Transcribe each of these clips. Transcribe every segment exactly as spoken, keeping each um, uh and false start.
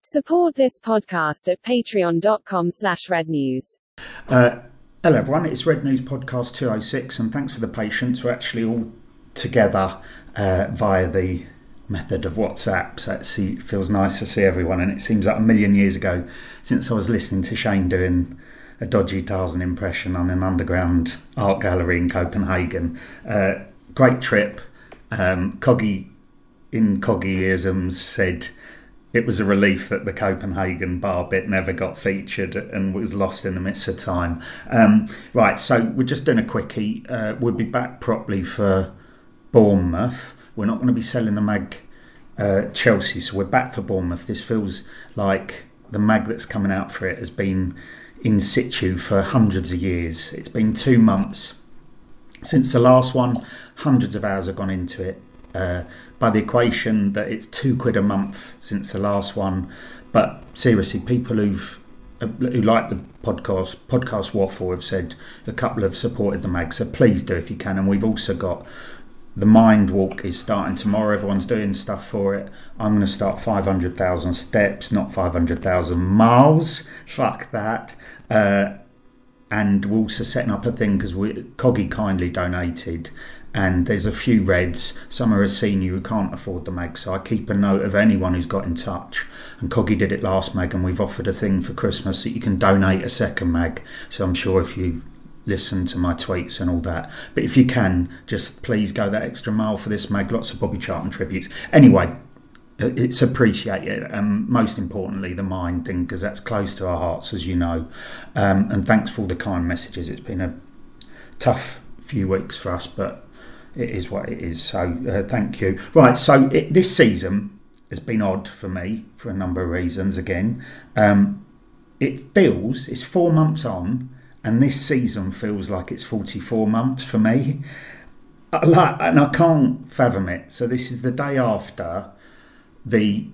Support this podcast at patreon.com slash red news. Uh, hello everyone, it's Red News Podcast two oh six, and thanks for the patience. We're actually all together uh, via the method of WhatsApp, so it see, feels nice to see everyone, and it seems like a million years ago since I was listening to Shane doing a dodgy Tarzan impression on an underground art gallery in Copenhagen. Uh, great trip. Um, Coggy, in Coggyisms, said it was a relief that the Copenhagen bar bit never got featured and was lost in the midst of time. Um, right, so we're just doing a quickie. Uh, we'll be back properly for Bournemouth. We're not going to be selling the mag uh, Chelsea, so we're back for Bournemouth. This feels like the mag that's coming out for it has been in situ for hundreds of years. It's been two months since the last one. Hundreds of hours have gone into it. Uh, by the equation that it's two quid a month since the last one. But seriously, people who've uh, who like the podcast podcast waffle have said a couple have supported the mag, so please do if you can. And we've also got the Mind Walk is starting tomorrow. Everyone's doing stuff for it. I'm going to start five hundred thousand steps, not five hundred thousand miles. Fuck that. Uh, and we're also setting up a thing because Coggy kindly donated. And there's a few reds. Some are a senior who can't afford the mag, so I keep a note of anyone who's got in touch. And Coggy did it last mag, and we've offered a thing for Christmas that you can donate a second mag. So I'm sure if you listen to my tweets and all that, but if you can, just please go that extra mile for this mag. Lots of Bobby Charlton tributes. Anyway, it's appreciated, and most importantly, the Mind thing, because that's close to our hearts, as you know. Um, and thanks for all the kind messages. It's been a tough few weeks for us, but it is what it is, so uh, thank you. Right, so it, this season has been odd for me for a number of reasons again. Um, it feels, it's four months on, and this season feels like it's forty-four months for me. I like, and I can't fathom it. So this is the day after the,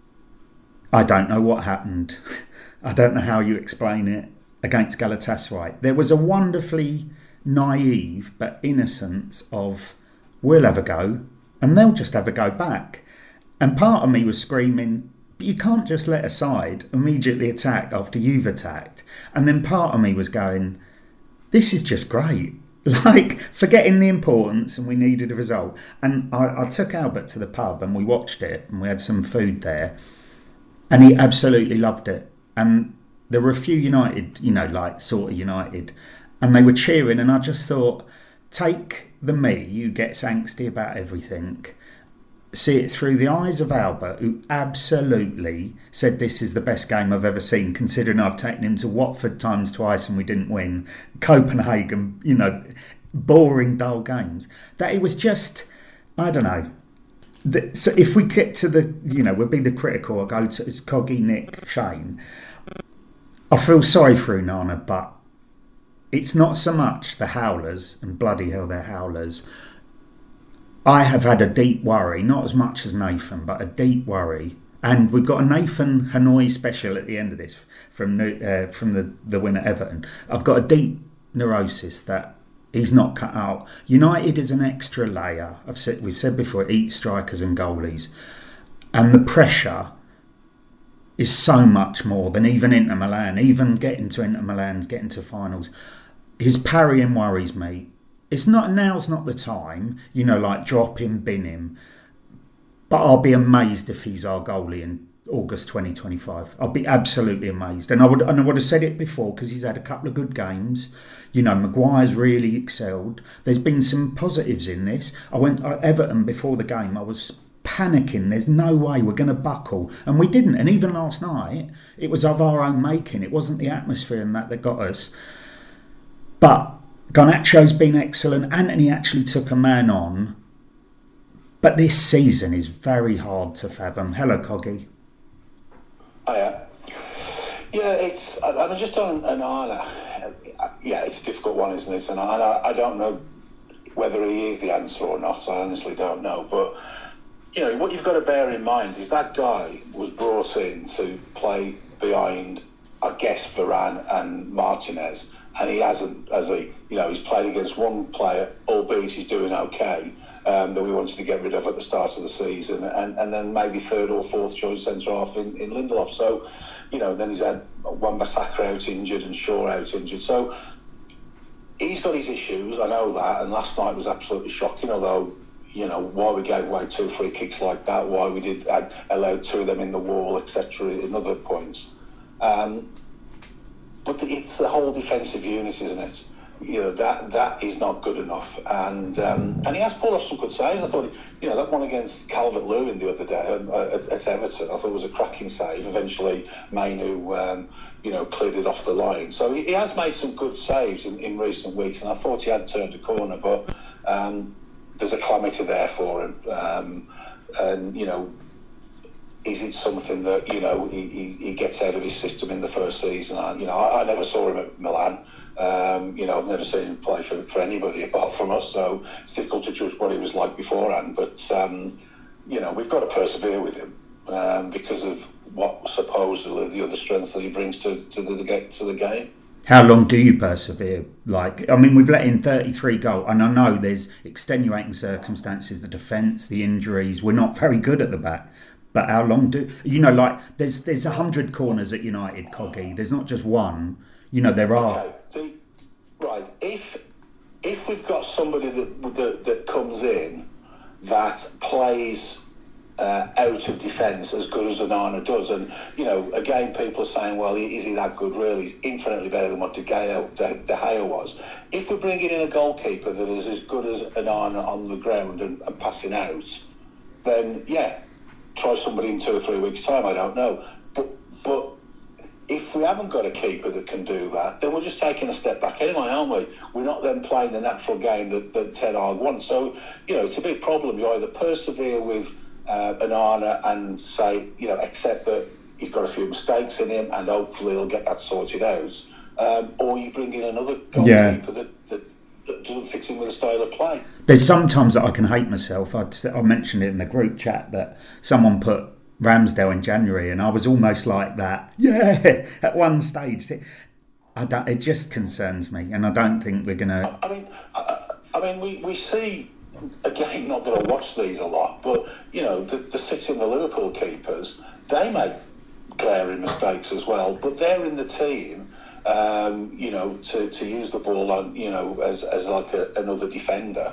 I don't know what happened. I don't know how you explain it, against Galatasaray. There was a wonderfully naive but innocence of we'll have a go and they'll just have a go back, and part of me was screaming, but you can't just let a side immediately attack after you've attacked. And then part of me was going, this is just great, like forgetting the importance, and we needed a result. And I, I took Albert to the pub and we watched it and we had some food there, and he absolutely loved it. And there were a few United, you know, like sort of United, and they were cheering, and I just thought, take the me who gets angsty about everything, see it through the eyes of Albert, who absolutely said this is the best game I've ever seen, considering I've taken him to Watford times twice and we didn't win, Copenhagen, you know, boring, dull games. That it was just, I don't know. The, so if we get to the, you know, we'll be the critical, I'll go to it's Coggy, Nick, Shane. I feel sorry for Unana, but it's not so much the howlers, and bloody hell they're howlers. I have had a deep worry, not as much as Nathan, but a deep worry. And we've got a Nathan Hanoi special at the end of this from uh, from the, the win at Everton. I've got a deep neurosis that he's not cut out. United is an extra layer. I've said we've said before, it eats strikers and goalies. And the pressure is so much more than even Inter Milan, even getting to Inter Milan's, getting to finals. His parrying worries me. It's not, now's not the time, you know, like drop him, bin him. But I'll be amazed if he's our goalie in August twenty twenty-five. I'll be absolutely amazed. And I would and I would have said it before because he's had a couple of good games. You know, Maguire's really excelled. There's been some positives in this. I went at Everton before the game. I was panicking. There's no way we're going to buckle. And we didn't. And even last night, it was of our own making. It wasn't the atmosphere and that that got us. But Garnacho's been excellent. Anthony actually took a man on. But this season is very hard to fathom. Hello, Coggy. Oh, yeah. Yeah, it's, I, I'm just on an Arla. Yeah, it's a difficult one, isn't it? And I, I don't know whether he is the answer or not. I honestly don't know. But, you know, what you've got to bear in mind is that guy was brought in to play behind, I guess, Varane and Martinez. And he hasn't, has he? You know, he's played against one player, albeit he's doing okay. um, that we wanted to get rid of at the start of the season, and, and then maybe third or fourth choice centre half in, in Lindelof. So, you know, then he's had Wan-Bissaka out injured and Shaw out injured. So he's got his issues, I know that, and last night was absolutely shocking, although, you know, why we gave away two free kicks like that, why we did had allowed two of them in the wall, et cetera, in other points. Um, but it's the whole defensive unit, isn't it? You know, that that is not good enough. And um, and he has pulled off some good saves. I thought, you know, that one against Calvert-Lewin the other day uh, at, at Everton, I thought it was a cracking save. Eventually, Mainu, um, you know, cleared it off the line. So he, he has made some good saves in, in recent weeks, and I thought he had turned a corner, but um, there's a calamity there for him. Um, and, you know, is it something that, you know, he, he, he gets out of his system in the first season? I, you know, I, I never saw him at Milan. Um, you know, I've never seen him play for, for anybody apart from us, so it's difficult to judge what he was like beforehand. But, um, you know, we've got to persevere with him um, because of what supposedly the other strengths that he brings to, to, the, to the game. How long do you persevere? Like, I mean, we've let in thirty-three goals, and I know there's extenuating circumstances, the defence, the injuries. We're not very good at the back. But how long do... You know, like, there's there's one hundred corners at United, Coggy. There's not just one. You know, there are... Okay. The, right. If if we've got somebody that that, that comes in that plays uh, out of defence as good as Onana does, and, you know, again, people are saying, well, is he that good, really? He's infinitely better than what De Gea, De, De Gea was. If we're bringing in a goalkeeper that is as good as Onana on the ground and, and passing out, then, yeah, try somebody in two or three weeks' time, I don't know. But but if we haven't got a keeper that can do that, then we're just taking a step back anyway, aren't we? We're not then playing the natural game that, that Ten Hag wants. So, you know, it's a big problem. You either persevere with uh, Onana and say, you know, accept that he's got a few mistakes in him and hopefully he'll get that sorted out. Um, or you bring in another goalkeeper yeah. that, that, that doesn't fit in with the style of play. There's sometimes that I can hate myself. I, I mentioned it in the group chat that someone put Ramsdale in January, and I was almost like that. Yeah, at one stage, I don't. It just concerns me, and I don't think we're gonna. I, I mean, I, I mean, we, we see again. Not that I watch these a lot, but you know, the, the City and the Liverpool keepers, they make glaring mistakes as well. But they're in the team. Um, you know, to, to use the ball on, you know, as as like a, another defender,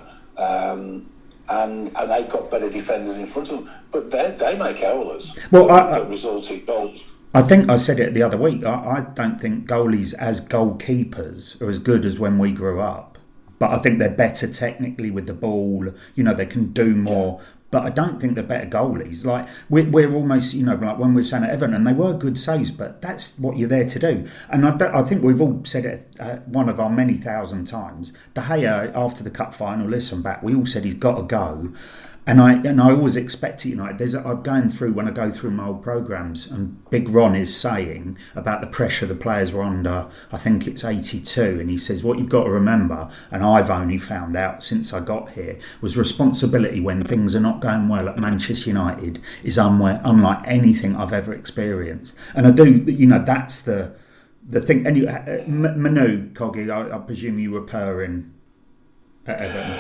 um, and and they've got better defenders in front of them, but they they make howlers. Well, I, that result in goals. I think I said it the other week. I, I don't think goalies as goalkeepers are as good as when we grew up, but I think they're better technically with the ball. You know, they can do more. Yeah. But I don't think they're better goalies. Like, we're, we're almost, you know, like when we're saying at Everton, they were good saves, but that's what you're there to do. And I, don't, I think we've all said it uh, one of our many thousand times. De Gea, after the cup final, listen back, we all said he's got to go. And I and I always expect it, you know, there's a, I'm going through, when I go through my old programmes, and Big Ron is saying about the pressure the players were under, I think it's eighty-two, and he says, what you've got to remember, and I've only found out since I got here, was responsibility when things are not going well at Manchester United is unwell, unlike anything I've ever experienced. And I do, you know, that's the the thing. And you, uh, Manu, Coggy, I, I presume you were purring at Everton.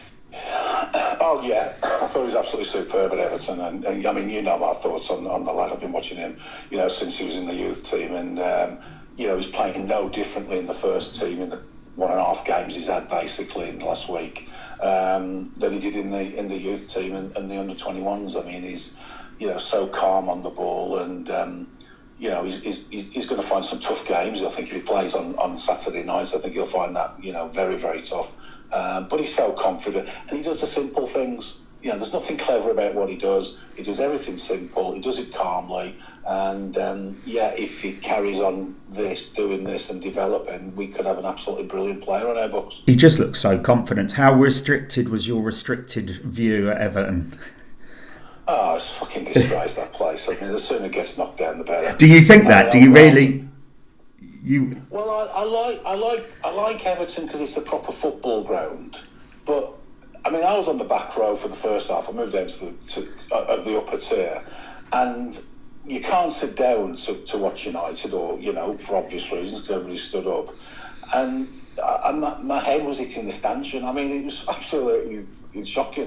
Oh yeah, I thought he was absolutely superb at Everton, and, and I mean, you know my thoughts on, on the lad. I've been watching him, you know, since he was in the youth team, and um, you know, he's playing no differently in the first team in the one and a half games he's had basically in the last week um, than he did in the in the youth team and, and the under twenty-ones. I mean, he's, you know, so calm on the ball, and um, you know, he's he's, he's going to find some tough games. I think if he plays on, on Saturday nights, I think he'll find that, you know, very very tough. Um, but he's so confident, and he does the simple things. You know, there's nothing clever about what he does. He does everything simple. He does it calmly, and um, yeah, if he carries on this, doing this, and developing, we could have an absolutely brilliant player on our books. He just looks so confident. How restricted was your restricted view at Everton? Oh, it's fucking disgrace, that place. I mean, the sooner it gets knocked down, the better. Do you think that? Do you really? You... Well, I, I like I like I like Everton because it's a proper football ground. But I mean, I was on the back row for the first half. I moved down to the to, uh, the upper tier, and you can't sit down to, to watch United, or, you know, for obvious reasons, because everybody stood up, and and my, my head was hitting the stanchion. I mean, it was absolutely shocking.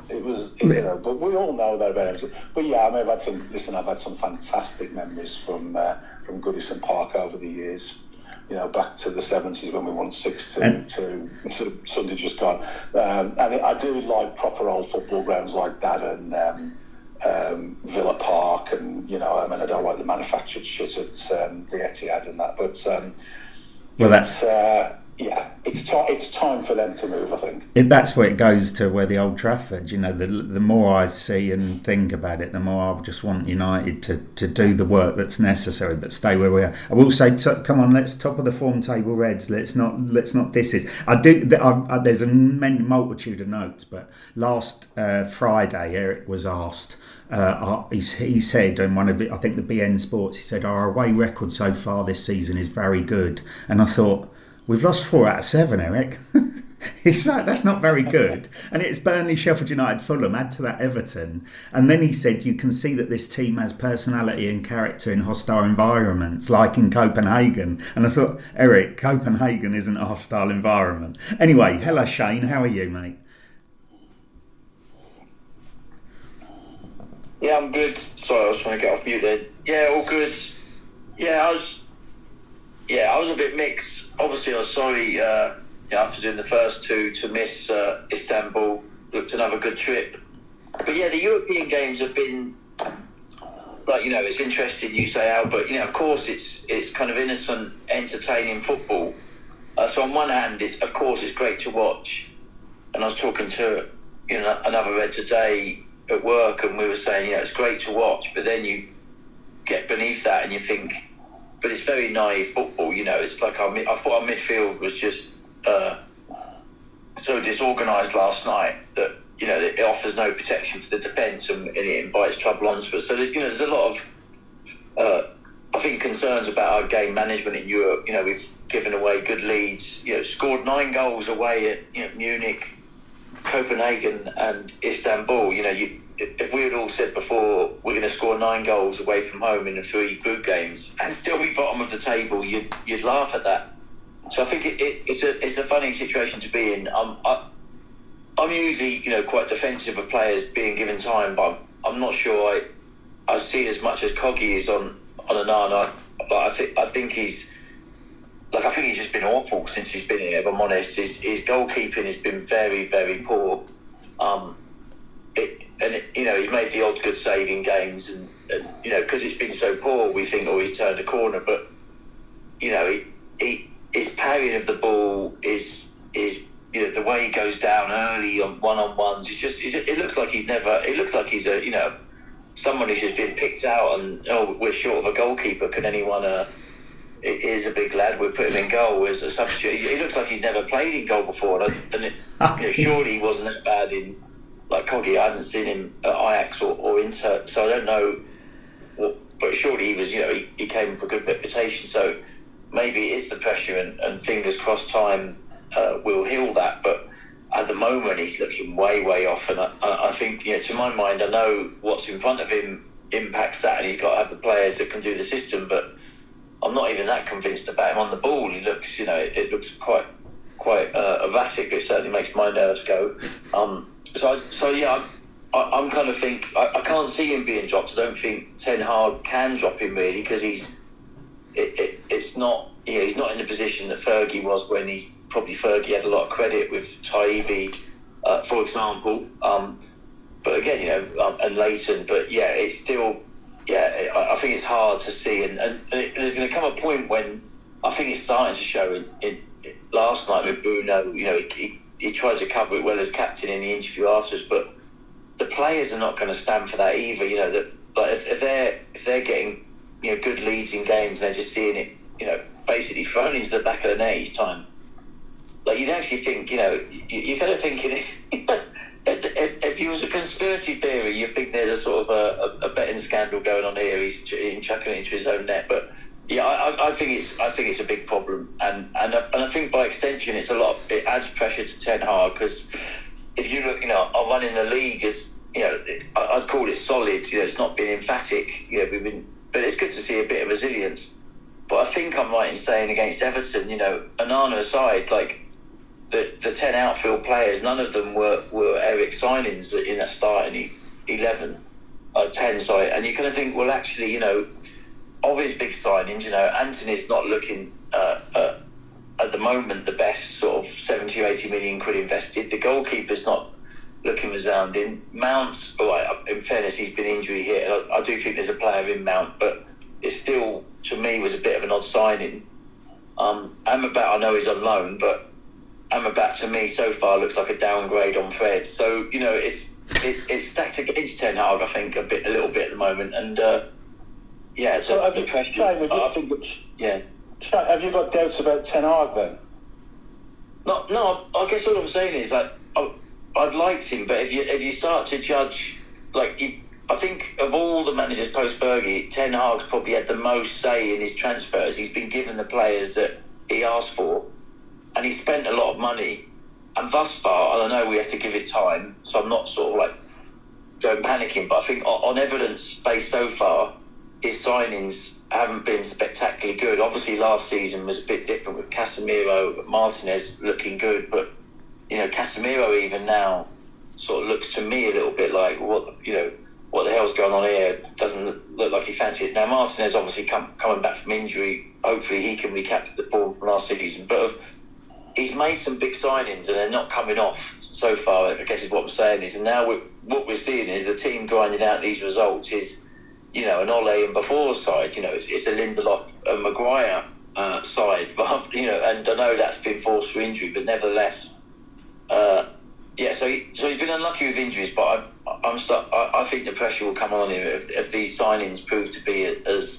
It was, you know, but we all know that about Everton. But yeah, I mean, I've had some. Listen, I've had some fantastic memories from uh, from Goodison Park over the years. You know, back to the seventies when we won six two to sort of Sunday just gone. Um, and I do like proper old football grounds like that and um, um, Villa Park, and you know, I mean, I don't like the manufactured shit at um, the Etihad and that, but um, well, that's. Uh, Yeah, it's time. It's time for them to move. I think it, that's where it goes to where the Old Trafford. You know, the the more I see and think about it, the more I just want United to, to do the work that's necessary, but stay where we are. I will say, t- come on, let's top of the form table, Reds. Let's not let's not diss it. I do. I, I, there's a multitude of notes, but last uh, Friday, Eric was asked. Uh, he, he said in one of it, I think the B N Sports, he said our away record so far this season is very good, and I thought. We've lost four out of seven, Eric. He's like, that's not very good. And it's Burnley, Sheffield United, Fulham, add to that Everton. And then he said, you can see that this team has personality and character in hostile environments, like in Copenhagen. And I thought, Eric, Copenhagen isn't a hostile environment. Anyway, hello, Shane. How are you, mate? Yeah, I'm good. Sorry, I was trying to get off mute then. Yeah, all good. Yeah, I was... Yeah, I was a bit mixed. Obviously, I was sorry uh, yeah, after doing the first two to miss uh, Istanbul. Looked another good trip. But yeah, the European games have been, like, you know, it's interesting you say, Al, but, you know, of course it's it's kind of innocent, entertaining football. Uh, so on one hand, it's of course it's great to watch. And I was talking to, you know, another Red today at work, and we were saying, you know, it's great to watch, but then you get beneath that and you think, but it's very naive football, you know. It's like our, I thought our midfield was just uh, so disorganised last night that, you know, it offers no protection for the defence and, and it invites trouble onto us. So, there's, you know, there's a lot of, uh, I think, concerns about our game management in Europe. You know, we've given away good leads, you know, scored nine goals away at, you know, Munich, Copenhagen and Istanbul. You know, you, if we had all said before we're going to score nine goals away from home in the three group games and still be bottom of the table, you'd, you'd laugh at that. So I think it, it, it's a it's a funny situation to be in. I'm I, I'm usually, you know, quite defensive of players being given time, but I'm, I'm not sure I I see as much as Coggy is on on Onana. Like I think I think he's like I think he's just been awful since he's been here. If I'm honest, his his goalkeeping has been very very poor. Um, it. And, it, you know, he's made the odd good save in games and, and you know, because it's been so poor, we think, oh, he's turned a corner. But, you know, he, he, his parrying of the ball is, is you know, the way he goes down early on one-on-ones, it's just, it's, it looks like he's never, it looks like he's a, you know, someone who's just been picked out and, oh, we're short of a goalkeeper. Can anyone, uh, it is a big lad, we'll put him in goal as a substitute. He, he looks like he's never played in goal before. And, and it, you know, surely he wasn't that bad in, like Coggy, I haven't seen him at Ajax or, or Inter, so I don't know what, but surely he was, you know, he, he came for good reputation, so maybe it is the pressure and, and fingers crossed time uh, will heal that, but at the moment he's looking way, way off, and I, I think, you know, to my mind, I know what's in front of him impacts that, and he's got to have the players that can do the system, but I'm not even that convinced about him on the ball. He looks, you know, it, it looks quite, quite uh, erratic. It certainly makes my nerves go. Um, So, so yeah, I'm, I'm kind of think I, I can't see him being dropped. I don't think Ten Hag can drop him really because he's it, it, it's not yeah he's not in the position that Fergie was when he's probably Fergie had a lot of credit with Taibbi, uh, for example. Um, but again, you know, um, and Leighton. But yeah, it's still yeah. I, I think it's hard to see, and, and, and it, there's going to come a point when I think it's starting to show. In, in, in last night with Bruno, you know, he, he he tried to cover it well as captain in the interview afterwards, but the players are not going to stand for that either. You know that, but if, if they're if they're getting, you know, good leads in games, and they're just seeing it, you know, basically thrown into the back of the net each time. Like you'd actually think, you know, you, you're kind of thinking if, if, if he was a conspiracy theory, you think there's a sort of a, a, a betting scandal going on here. He's chucking it into his own net, but. Yeah, I, I think it's I think it's a big problem, and and and I think by extension it's a lot. It adds pressure to Ten Hag because if you look, you know, our run in the league is, you know, I'd call it solid. You know, it's not been emphatic. You know, we've been, but it's good to see a bit of resilience. But I think I'm right in saying against Everton, you know, Onana aside, like the the ten outfield players, none of them were, were Eric signings in that starting eleven, uh, ten, sorry. And you kind of think, well, actually, you know, of his big signings, you know, Anthony's not looking uh, uh, at the moment the best, sort of seventy or eighty million quid invested. The goalkeeper's not looking resounding. Mount's, all right, in fairness, he's been injury hit. I, I do think there's a player in Mount, but it still, to me, was a bit of an odd signing. Um, Amrabat, I know he's on loan, but Amrabat to me so far looks like a downgrade on Fred. So, you know, it's it, it's stacked against Ten Hag, I think, a bit, a little bit at the moment. And uh, yeah, so the, have the you, pressure, Shane, have you, I think, yeah. Shane, have you got doubts about Ten Hag then? No, no. I guess what I'm saying is like I, I've liked him, but if you if you start to judge, like you, I think of all the managers post Fergie, Ten Hag's probably had the most say in his transfers. He's been given the players that he asked for, and he spent a lot of money. And thus far, I know we have to give it time, so I'm not sort of like going panicking. But I think on, on evidence based so far, his signings haven't been spectacularly good. Obviously, last season was a bit different with Casemiro, Martinez looking good, but you know, Casemiro even now sort of looks to me a little bit like what you know what the hell's going on here. Doesn't look like he fancies it. Now Martinez obviously come, coming back from injury. Hopefully he can recapture the form from last season. But if, he's made some big signings and they're not coming off so far. I guess is what I'm saying is, and now we're, what we're seeing is the team grinding out these results is, you know, an Ole and before side. You know, it's, it's a Lindelof and Maguire uh, side. But you know, and I know that's been forced for injury, but nevertheless. Uh, yeah, so he, so he's been unlucky with injuries, but I, I'm start, I, I think the pressure will come on him if, if these signings prove to be as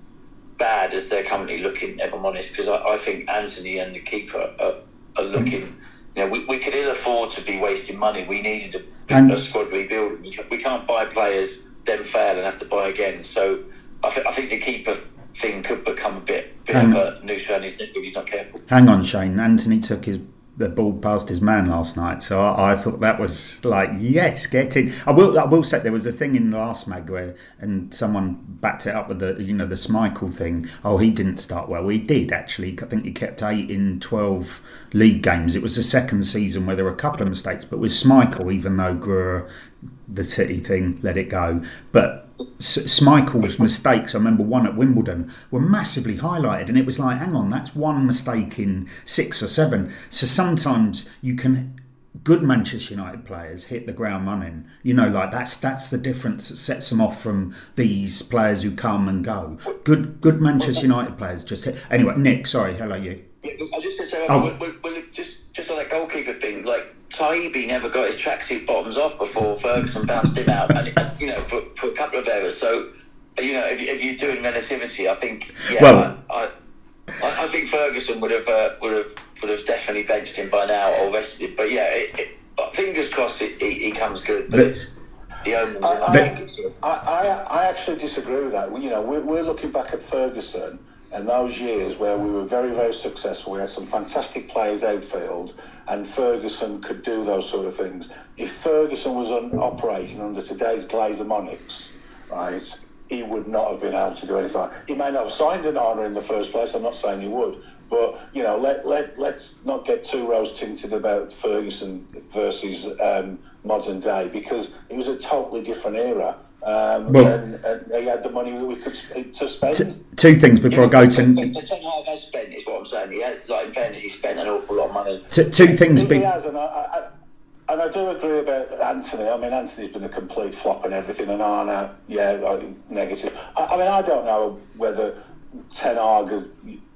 bad as they're currently looking. If I'm honest, because I, I think Anthony and the keeper are, are looking. You know, we, we could ill afford to be wasting money. We needed a, And- a squad rebuilding. We, can, we can't buy players, then fail and have to buy again. So I, th- I think the keeper thing could become a bit, bit And- of a noose around his neck if he's not careful. Hang on, Shane. Anthony took his the ball past his man last night, so I, I thought that was like, yes, get in. I will. I will say there was a thing in the last mag where, and someone backed it up with the, you know, the Schmeichel thing. Oh, he didn't start well. He did actually. I think he kept eight in twelve league games. It was the second season where there were a couple of mistakes, but with Schmeichel, even though Greur, the City thing, let it go, but. Schmeichel's mistakes, I remember one at Wimbledon, were massively highlighted, and it was like, hang on, that's one mistake in six or seven. So sometimes you can, good Manchester United players hit the ground running. You know, like that's that's the difference that sets them off from these players who come and go. Good good Manchester United players just hit. Anyway, Nick, sorry, hello you. Yeah, I was just going to say, Oh. well, well, just just on that goalkeeper thing, like Taibbi never got his tracksuit bottoms off before Ferguson bounced him out, and you know, for, for a couple of errors. So, you know, if, if you're doing relativity, I think, yeah, Well- I, I, I think Ferguson would have uh, would have would have definitely benched him by now or rested him. But yeah, it, it, fingers crossed it, he, he comes good. But The- it's the omens. I, are not I, good, so. I, I, I actually disagree with that. You know, we're, we're looking back at Ferguson and those years where we were very, very successful. We had some fantastic players outfield, and Ferguson could do those sort of things. If Ferguson was on, operating under today's Glazer Monarchs, right, he would not have been able to do anything. Like, he may not have signed an honour in the first place. I'm not saying he would. But, you know, let, let, let's not get too rose-tinted about Ferguson versus um, modern day, because it was a totally different era. Um, Well- and, and he had the money that we could sp- to spend. T- two things before I go to The Ten Hag has spent, is what I'm saying. He had, like, in fairness, he spent an awful lot of money. t- two things. He Be- has, and I, I, and I do agree about Anthony. I mean, Anthony's been a complete flop and everything, and Arna, yeah, like, negative. I, I mean, I don't know whether Ten Hag,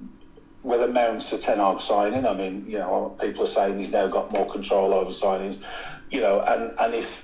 whether Mount's a Ten Hag signing. I mean, you know, people are saying he's now got more control over signings, you know, and, and if,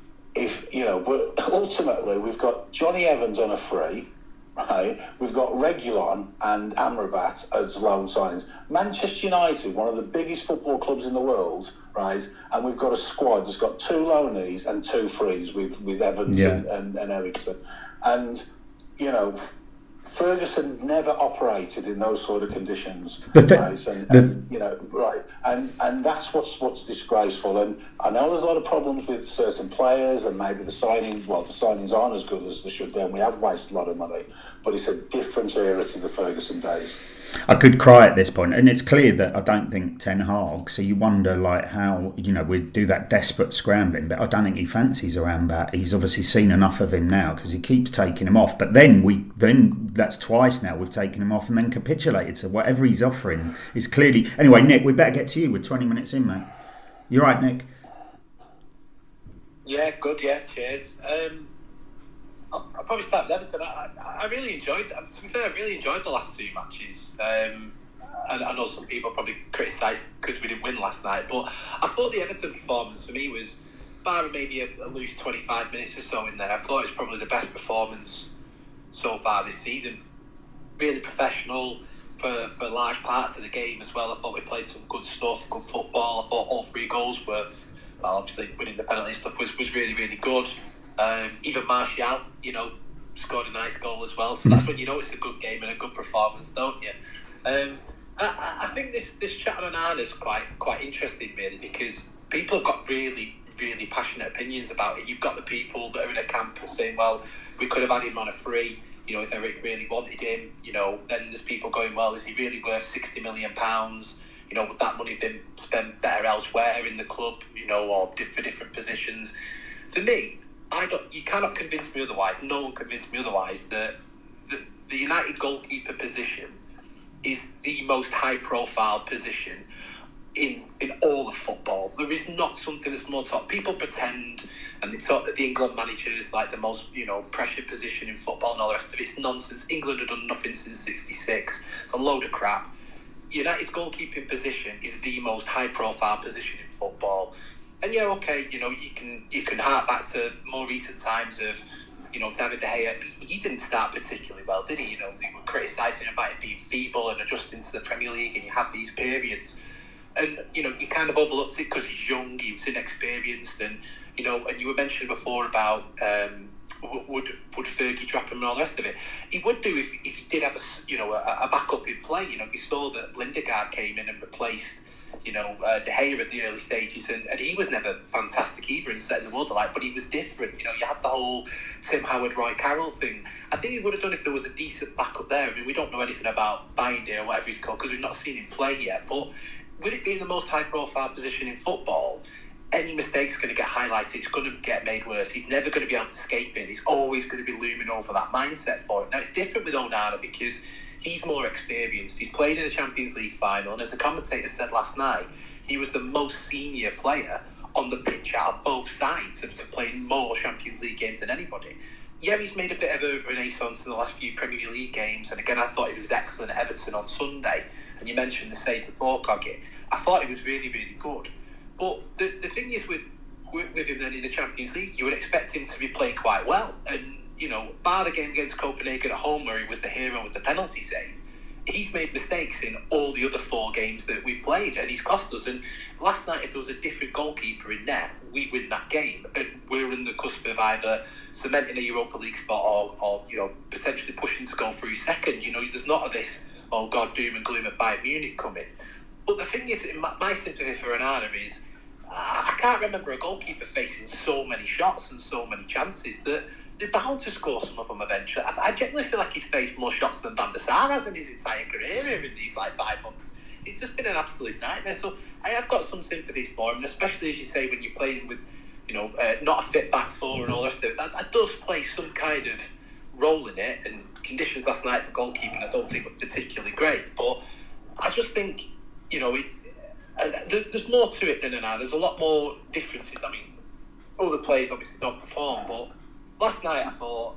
if you know, but ultimately we've got Johnny Evans on a free, right? We've got Reguilon and Amrabat as loan signings. Manchester United, one of the biggest football clubs in the world, right? And we've got a squad that's got two loanees and two frees with, with Evans Yeah. and, and, and Ericsson. And, you know, Ferguson never operated in those sort of conditions, The thi- right? And, the- and you know, right, and and that's what's what's disgraceful. And I know there's a lot of problems with certain players, and maybe the signing, well, the signings aren't as good as they should be, and we have wasted a lot of money. But it's a different era to the Ferguson days. I could cry at this point, and it's clear that I don't think Ten Hag. So you wonder, like, how you know we do that desperate scrambling, but I don't think he fancies around that. He's obviously seen enough of him now because he keeps taking him off. But then we, then that's twice now we've taken him off and then capitulated. So whatever he's offering is clearly. Anyway, Nick, we better get to you. We're twenty minutes in, mate. You're right, Nick. Yeah, good. Yeah, cheers. Um, I'll, I'll probably start with Everton. I, I, I really enjoyed. To be fair, I really enjoyed the last two matches. Um, and I know some people probably criticise because we didn't win last night, but I thought the Everton performance for me was, bar maybe a, a loose twenty-five minutes or so in there, I thought it was probably the best performance so far this season. Really professional for, for large parts of the game as well. I thought we played some good stuff, good football. I thought all three goals were, well, obviously winning the penalty stuff was, was really, really good. Um, even Martial, you know, scored a nice goal as well. So that's when you know it's a good game and a good performance, don't you? Um, I, I think this this chat on Onana is quite quite interesting, really, because people have got really, really passionate opinions about it. You've got the people that are in a camp saying, well, we could have had him on a free, you know, if Eric really wanted him. You know, then there's people going, well, is he really worth sixty million pounds? You know, would that money been spent better elsewhere in the club, you know, or for different positions? For me, I don't. You cannot convince me otherwise. No one convinced me otherwise that the, the United goalkeeper position is the most high-profile position in in all of football. There is not something that's more top. People pretend and they talk that the England manager is like the most, you know, pressured position in football and all the rest of it. It's nonsense. England have done nothing since sixty-six. It's a load of crap. United's goalkeeping position is the most high-profile position in football. And yeah, okay, you know, you can you can hark back to more recent times of, you know, David De Gea. He, he didn't start particularly well, did he? You know, we were criticising him about him being feeble and adjusting to the Premier League, and you have these periods. And, you know, you kind of overlooked it because he's young, he was inexperienced, and, you know, and you were mentioning before about um, would would Fergie drop him and all the rest of it. He would do if, if he did have a, you know, a, a backup in play. You know, we saw that Lindegaard came in and replaced, you know, uh, De Gea at the early stages, and, and he was never fantastic either in setting the world alight, but he was different. You know, you had the whole Tim Howard, Roy Carroll thing. I think he would have done if there was a decent backup there. I mean, we don't know anything about Bayindir or whatever he's called because we've not seen him play yet, but with it being the most high-profile position in football, any mistake's going to get highlighted. It's going to get made worse. He's never going to be able to escape it. He's always going to be looming over that mindset for it. Now, it's different with Onana because he's more experienced. He's played in a Champions League final, and as the commentator said last night, he was the most senior player on the pitch out of both sides to, to play more Champions League games than anybody. Yeah, he's made a bit of a renaissance in the last few Premier League games, and again, I thought he was excellent at Everton on Sunday. And you mentioned the save before, Coggy. I thought he was really, really good. But the the thing is with, with with him then in the Champions League, you would expect him to be playing quite well. And, you know, bar the game against Copenhagen at home where he was the hero with the penalty save, he's made mistakes in all the other four games that we've played, and he's cost us. And last night, if there was a different goalkeeper in net, we win that game. And we're in the cusp of either cementing a Europa League spot or, or you know, potentially pushing to go through second. You know, there's not this, oh God, doom and gloom at Bayern Munich coming. But the thing is, my, my sympathy for Onana is, uh, I can't remember a goalkeeper facing so many shots and so many chances that they're bound to score some of them eventually. I, I genuinely feel like he's faced more shots than Van der Sar has in his entire career in these like five months. It's just been an absolute nightmare. So I have got some sympathies for him, and especially as you say when you're playing with, you know, uh, not a fit back four and all that stuff. That, that does play some kind of role in it. And conditions last night for goalkeeping, I don't think were particularly great. But I just think, you know, it, uh, there, there's more to it than Onana. There's a lot more differences. I mean, other players obviously don't perform, but last night I thought,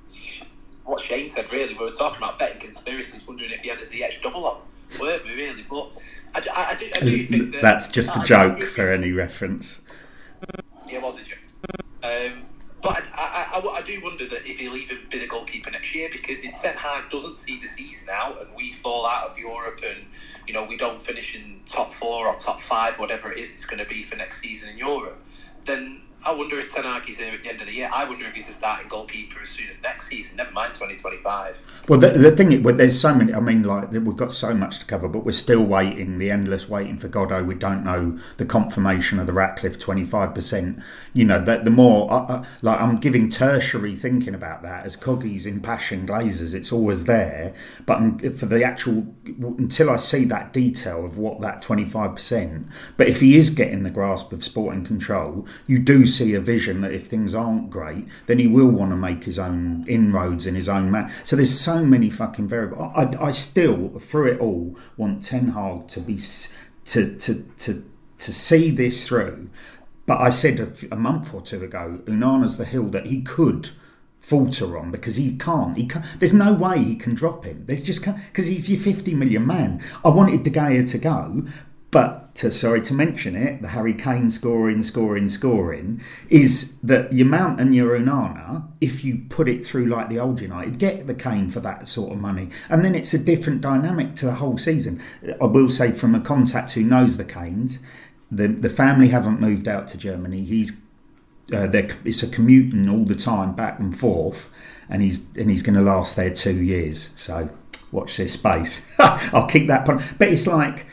what Shane said really, we were talking about betting conspiracies, wondering if he had a Z H double on, weren't we really? But I, I, I, do, I do think that... That's just a I, joke I for any reference. Yeah, it was a joke. Um, but I, I, I, I do wonder that if he'll even be the goalkeeper next year, because if Ten Hag doesn't see the season out and we fall out of Europe and, you know, we don't finish in top four or top five, whatever it is it's going to be for next season in Europe, then I wonder if Ten Hag is here at the end of the year. I wonder if he's a starting goalkeeper as soon as next season. Never mind twenty twenty-five. Well, the, the thing is, well, there's so many. I mean, like we've got so much to cover, but we're still waiting. The endless waiting for Godot. We don't know the confirmation of the Ratcliffe twenty-five percent. You know, that the more uh, like I'm giving tertiary thinking about that as coggies in passion glazers. It's always there, but for the actual until I see that detail of what that twenty-five percent. But if he is getting the grasp of Sporting control, you do see a vision that if things aren't great, then he will want to make his own inroads in his own man. So there's so many fucking variables. I, I still, through it all, want Ten Hag to be to to to to see this through. But I said a, a month or two ago, Onana's the hill that he could falter on because he can't. He can't. There's no way he can drop him. There's just because he's your fifty million man. I wanted De Gea to go. But, to, sorry to mention it, the Harry Kane scoring, scoring, scoring, is that your Mount and your Onana, if you put it through like the old United, get the Kane for that sort of money. And then it's a different dynamic to the whole season. I will say from a contact who knows the Kanes, the, the family haven't moved out to Germany. He's uh, It's a commuting all the time, back and forth, and he's and he's going to last there two years. So watch this space. I'll keep that point. But it's like...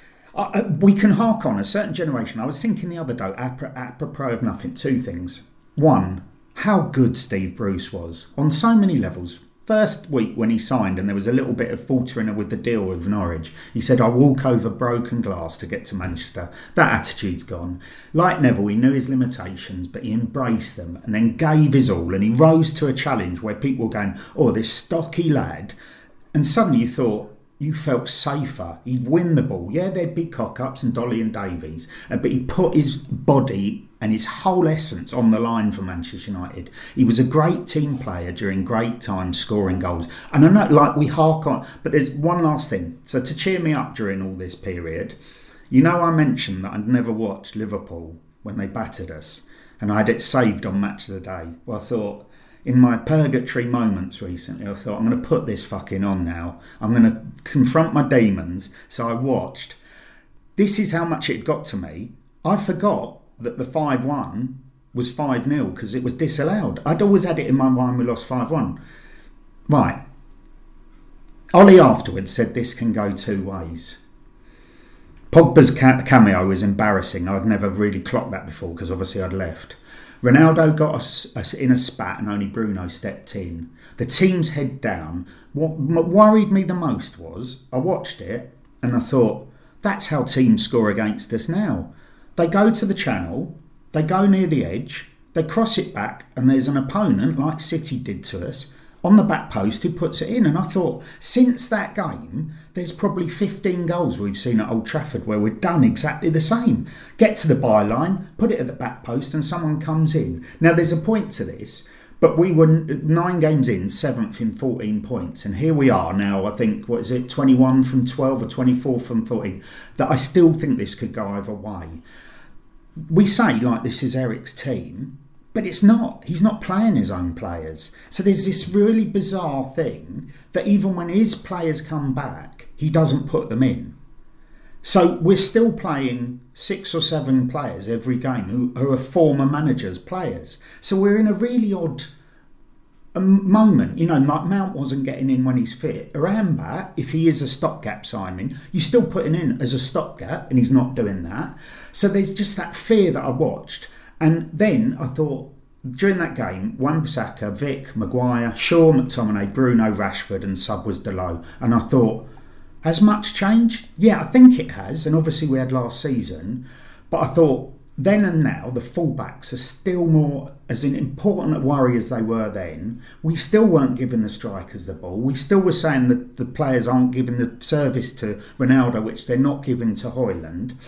Uh, we can hark on a certain generation. I was thinking the other day, apropos of nothing, two things. One, how good Steve Bruce was on so many levels. First week when he signed and there was a little bit of faltering with the deal with Norwich, he said, I walk over broken glass to get to Manchester. That attitude's gone. Like Neville, he knew his limitations, but he embraced them and then gave his all, and he rose to a challenge where people were going, oh, this stocky lad. And suddenly you thought, you felt safer. He'd win the ball. Yeah, there'd be cock-ups and Dolly and Davies, but he put his body and his whole essence on the line for Manchester United. He was a great team player during great times, scoring goals. And I know, like, we hark on, but there's one last thing. So to cheer me up during all this period, you know, I mentioned that I'd never watched Liverpool when they battered us, and I had it saved on Match of the Day. Well, I thought, in my purgatory moments recently, I thought, I'm going to put this fucking on now. I'm going to confront my demons. So I watched. This is how much it got to me. I forgot that the five one was five nil because it was disallowed. I'd always had it in my mind we lost five one. Right. Ollie afterwards said this can go two ways. Pogba's cameo was embarrassing. I'd never really clocked that before because obviously I'd left. Ronaldo got us, us in a spat and only Bruno stepped in. The team's head down. What worried me the most was I watched it and I thought, that's how teams score against us now. They go to the channel, they go near the edge, they cross it back, and there's an opponent, like City did to us, on the back post who puts it in. And I thought, since that game, there's probably fifteen goals we've seen at Old Trafford where we've done exactly the same. Get to the byline, put it at the back post, and someone comes in. Now, there's a point to this, but we were nine games in, seventh in fourteen points. And here we are now, I think, what is it, twenty-one from twelve or twenty-four from fourteen, that I still think this could go either way. We say, like, this is Eric's team, but it's not. He's not playing his own players. So there's this really bizarre thing that even when his players come back, he doesn't put them in. So we're still playing six or seven players every game who, who are former managers' players. So we're in a really odd um, moment. You know, Mount wasn't getting in when he's fit. Aramba, if he is a stopgap signing, you're still putting in as a stopgap, and he's not doing that. So there's just that fear that I watched. And then I thought, during that game, Wan-Bissaka, Vic, Maguire, Shaw, McTominay, Bruno, Rashford and sub was Dalot. And I thought, has much changed? Yeah, I think it has. And obviously we had last season. But I thought, then and now, the fullbacks are still more as an important a worry as they were then. We still weren't giving the strikers the ball. We still were saying that the players aren't giving the service to Ronaldo, which they're not giving to Højlund.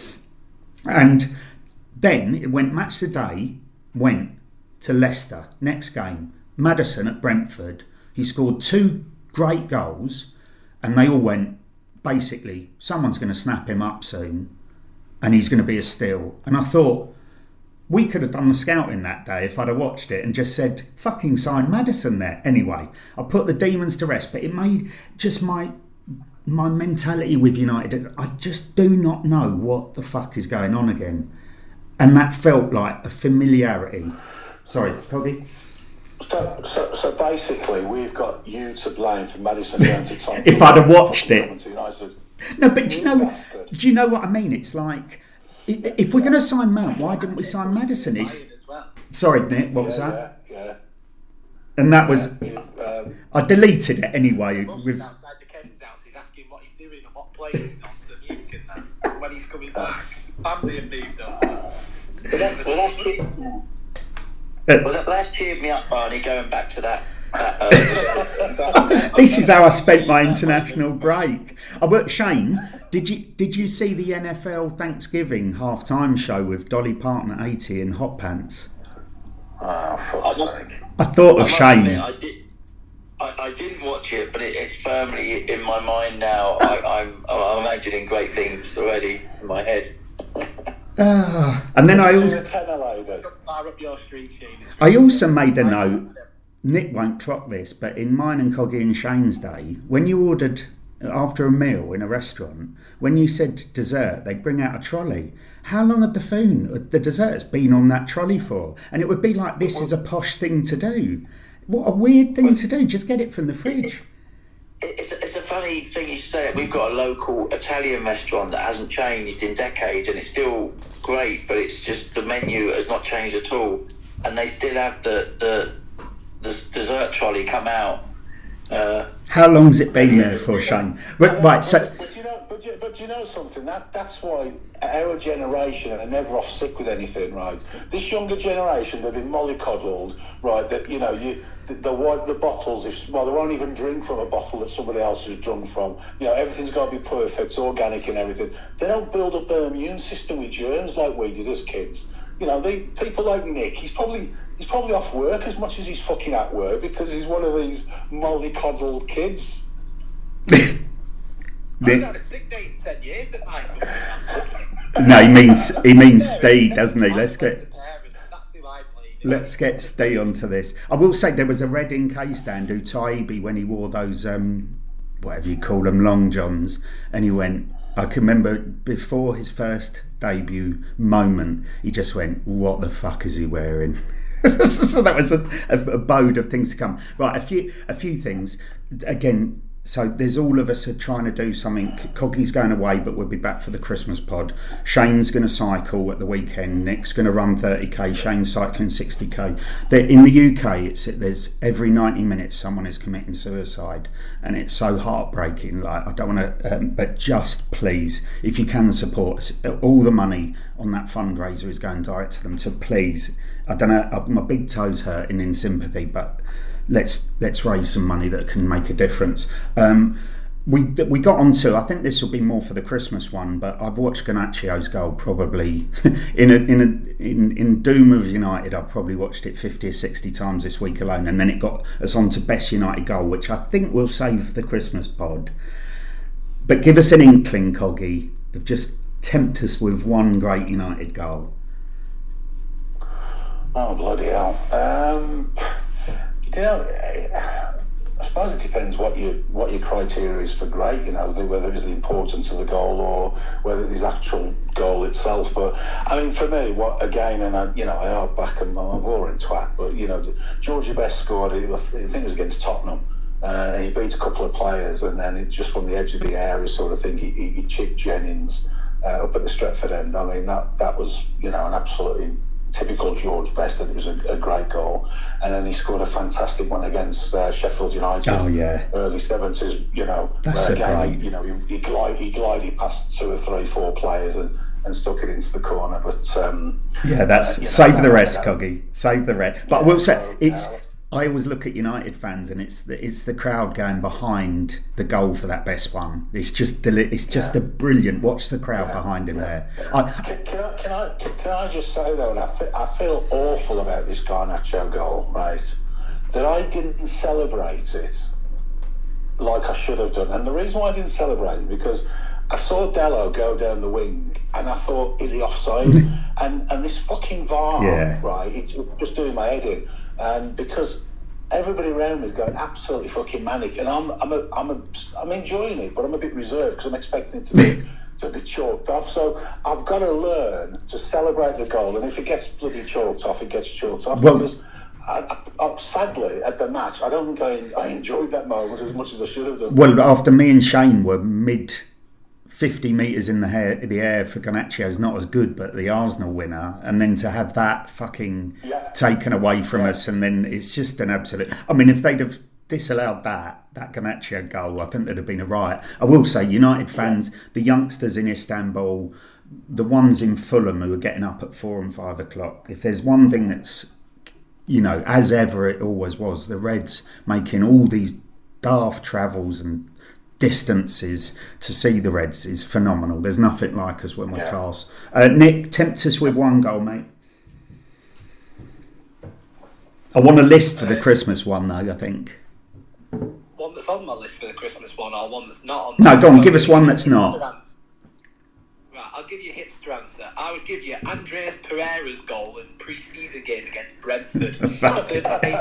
And then it went match of the day, went to Leicester. Next game, Maddison at Brentford. He scored two great goals and they all went, basically, someone's going to snap him up soon and he's going to be a steal. And I thought, we could have done the scouting that day if I'd have watched it and just said, fucking sign Maddison there. Anyway, I put the demons to rest, but it made just my... my mentality with United, I just do not know what the fuck is going on again. and that felt like a familiarity. Sorry, Coggy. So, so, so basically, we've got you to blame for Madison going to Tom. If I'd have watched it. No, but do you know? Do you know what I mean? It's like if we're going to sign Mount, why didn't we sign Madison? It's, sorry, Nick. What was yeah, that? Yeah, yeah. And that was. Yeah, um, I deleted it anyway. With outside the Kevin's house, he's asking what he's doing and what place he's on to mute and that. When he's coming back, family have moved on. Well, that, well, that's cheered, well, that, that's cheered me up, Barney, going back to that. that uh, this is how I spent my international break. I worked. Shane, did you did you see the N F L Thanksgiving halftime show with Dolly Parton at eighty in hot pants? oh, fuck's sake. I thought of I must Shane. admit, I, did, I, I didn't watch it, but it, it's firmly in my mind now. I, I'm, I'm imagining great things already in my head. Uh, and then I also, Fire up your street, Shane. I also made a note. Nick won't clock this, but in mine and Coggy and Shane's day, when you ordered after a meal in a restaurant, when you said dessert, they'd bring out a trolley. How long had the food, the desserts, been on that trolley for? And it would be like, this is a posh thing to do. What a weird thing to do. Just get it from the fridge. It's a, it's a funny thing you say. We've got a local Italian restaurant that hasn't changed in decades, and it's still great, but it's just the menu has not changed at all. And they still have the the, the dessert trolley come out. Uh, How long's it been there for, Shane? But, right, so... But you know, but you, but you know something. That that's why our generation are never off sick with anything, right? This younger generation, they've been mollycoddled, right? That you know, you the, the wipe the bottles. If well, they won't even drink from a bottle that somebody else has drunk from. You know, everything's got to be perfect, organic, and everything. They don't build up their immune system with germs like we did as kids. You know, they people like Nick. He's probably. He's probably off work as much as he's fucking at work because he's one of these mollycoddled kids. I've had a sick day in ten years at my No, he means he means Steve, doesn't he? Let's get let's get Steve onto this. I will say there was a Reading K-stand who Taibbi when he wore those um, whatever you call them, long johns, and he went. I can remember before his first debut moment, he just went, "What the fuck is he wearing?" So that was a, a, a bode of things to come. Right, a few a few things. Again, so there's all of us are trying to do something. Coggy's going away, but we'll be back for the Christmas pod. Shane's going to cycle at the weekend. Nick's going to run thirty k. Shane's cycling sixty k. In the U K, it's there's every ninety minutes someone is committing suicide, and it's so heartbreaking. Like I don't want to, um, but just please, if you can support us, all the money on that fundraiser is going direct to them. So please, I don't know, I've, my big toes hurting in sympathy, but. Let's let's raise some money that can make a difference. Um, we we got onto. I think this will be more for the Christmas one, but I've watched Garnaccio's goal probably in a in a in, in Doom of United. I've probably watched it fifty or sixty times this week alone, and then it got us on to best United goal, which I think we'll save for the Christmas pod. But give us an inkling, Coggy, of just tempt us with one great United goal. Oh bloody hell! Um, You know, I suppose it depends what your what your criteria is for great. You know, whether it's the importance of the goal or whether it's the actual goal itself. But I mean, for me, what again, and I, you know, I are back and I'm a boring twat. But you know, Georgie Best scored. I think it was against Tottenham, uh, and he beat a couple of players, and then it just from the edge of the area sort of thing, he, he, he chipped Jennings uh, up at the Stretford end. I mean, that that was you know an absolutely typical George Best, and it was a, a great goal. And then he scored a fantastic one against uh, Sheffield United. Oh yeah, early seventies. You know, that's again, a great. You know, he, he glided, he glided past two or three, four players and, and stuck it into the corner. But um, yeah, that's uh, save know, the rest, that, Coggy. Save the rest. But yeah, I will say so, it's. Uh, I always look at United fans, and it's the, it's the crowd going behind the goal for that best one. It's just deli- it's just yeah. a brilliant. Watch the crowd yeah. behind him yeah. there. I, can, can, I, can I can I just say though, and I feel, I feel awful about this Garnacho goal, right? That I didn't celebrate it like I should have done, and the reason why I didn't celebrate it because I saw Dello go down the wing, and I thought, is he offside? and and this fucking V A R, yeah. right? It's just doing my head in. And because everybody around me is going absolutely fucking manic, and I'm I'm a, I'm a, I'm enjoying it, but I'm a bit reserved because I'm expecting it to be to be chalked off. So I've got to learn to celebrate the goal, and if it gets bloody chalked off, it gets chalked off. Well, because I, I, sadly, at the match, I don't think I, I enjoyed that moment as much as I should have done. Well, after me and Shane were mid fifty metres in the air, the air for Garnaccio's not as good, but the Arsenal winner, and then to have that fucking yeah. taken away from yeah. us, and then it's just an absolute... I mean, if they'd have disallowed that, that Garnacio goal, I think there'd have been a riot. I will say, United fans, yeah. the youngsters in Istanbul, the ones in Fulham who are getting up at four and five o'clock, if there's one thing that's, you know, as ever it always was, the Reds making all these daft travels and distances to see the Reds is phenomenal. There's nothing like us when we're yeah. cast. Uh, Nick, tempt us with one goal, mate. I want a list for the Christmas one, though, I think. One that's on my list for the Christmas one, or one that's not on. No, go on, so give us one that's not. Right, I'll give you a hipster answer. I would give you Andreas Pereira's goal in pre-season game against Brentford. Fuck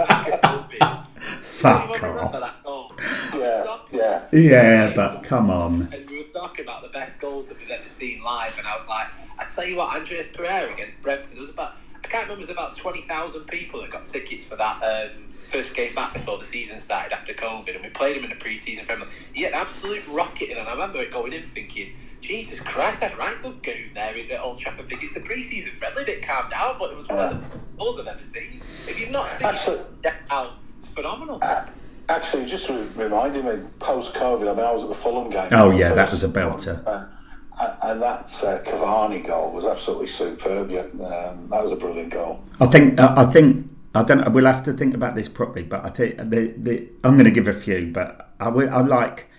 Fuck off. That goal? Yeah, yeah. Yeah, but come on. And we were talking about the best goals that we've ever seen live, and I was like, I tell you what, Andreas Pereira against Brentford, there was about, I can't remember, it was about twenty thousand people that got tickets for that um, first game back before the season started after COVID, and we played him in the pre-season friendly. He had an absolute rocket in, and I remember it going in thinking, Jesus Christ, I had a right good goon there at Old Trafford. I think it's a pre-season friendly, it calmed down, but it was one of the goals I've ever seen. If you've not seen Actually, it, it's phenomenal. Uh, actually, just to remind me, post-COVID, I mean, I was at the Fulham game. Oh, yeah, that was a belter. Uh, and that uh, Cavani goal was absolutely superb. Yeah, um, that was a brilliant goal. I think, uh, I think, I don't know, we'll have to think about this properly, but I think the, the, I'm going to give a few, but I, will, I like